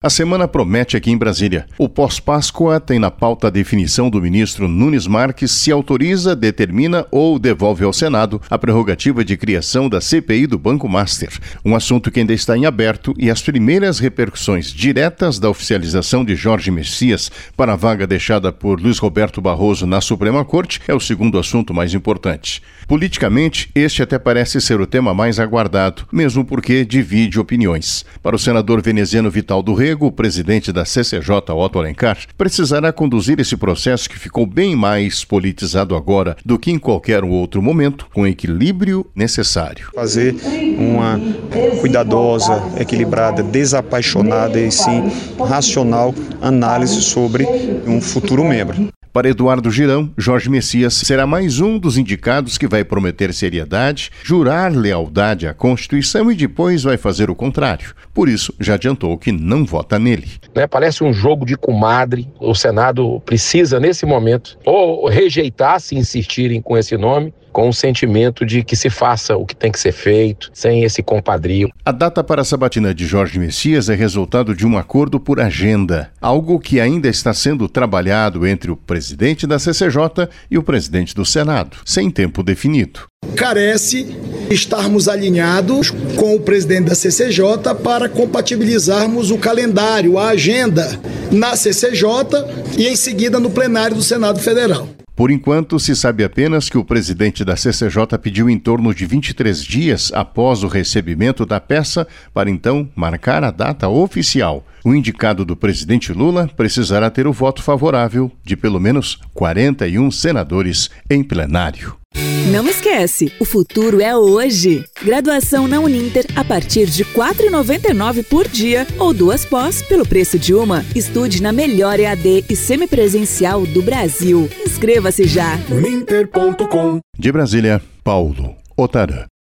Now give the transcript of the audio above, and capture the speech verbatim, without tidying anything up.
A semana promete aqui em Brasília. O pós-Páscoa tem na pauta a definição do ministro Nunes Marques se autoriza, determina ou devolve ao Senado a prerrogativa de criação da C P I do Banco Master, um assunto que ainda está em aberto e as primeiras repercussões diretas da oficialização de Jorge Messias para a vaga deixada por Luiz Roberto Barroso na Suprema Corte é o segundo assunto mais importante. Politicamente, este até parece ser o tema mais aguardado, mesmo porque divide opiniões. Para o senador veneziano Vital do Rego, o presidente da C C J, Otto Alencar, precisará conduzir esse processo que ficou bem mais politizado agora do que em qualquer outro momento, com o equilíbrio necessário. Fazer uma cuidadosa, equilibrada, desapaixonada e sim racional análise sobre um futuro membro. Para Eduardo Girão, Jorge Messias será mais um dos indicados que vai prometer seriedade, jurar lealdade à Constituição e depois vai fazer o contrário. Por isso, já adiantou que não vota nele. Né, parece um jogo de comadre. O Senado precisa, nesse momento, ou rejeitar se insistirem com esse nome, com o sentimento de que se faça o que tem que ser feito, sem esse compadrio. A data para a sabatina de Jorge Messias é resultado de um acordo por agenda, algo que ainda está sendo trabalhado entre o presidente da C C J e o presidente do Senado, sem tempo definido. Carece estarmos alinhados com o presidente da C C J para compatibilizarmos o calendário, a agenda na C C J e em seguida no plenário do Senado Federal. Por enquanto, se sabe apenas que o presidente da C C J pediu em torno de vinte e três dias após o recebimento da peça para então marcar a data oficial. O indicado do presidente Lula precisará ter o voto favorável de pelo menos quarenta e um senadores em plenário. Não esquece, o futuro é hoje. Graduação na Uninter a partir de quatro reais e noventa e nove centavos por dia ou duas pós pelo preço de uma. Estude na melhor E A D e semipresencial do Brasil. Inscreva-se já. uninter ponto com. De Brasília, Paulo Otarã.